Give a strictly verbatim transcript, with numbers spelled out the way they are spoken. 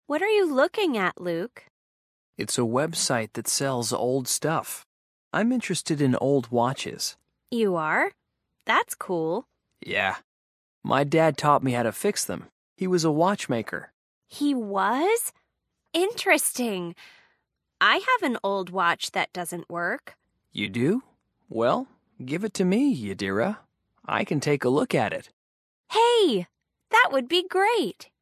What are you looking at, Luke? It's a website that sells old stuff. I'm interested in old watches. You are? That's cool. Yeah. My dad taught me how to fix them. He was a watchmaker. He was? Interesting. I have an old watch that doesn't work. You do? Well, give it to me, Yadira. I can take a look at it. Hey, that would be great.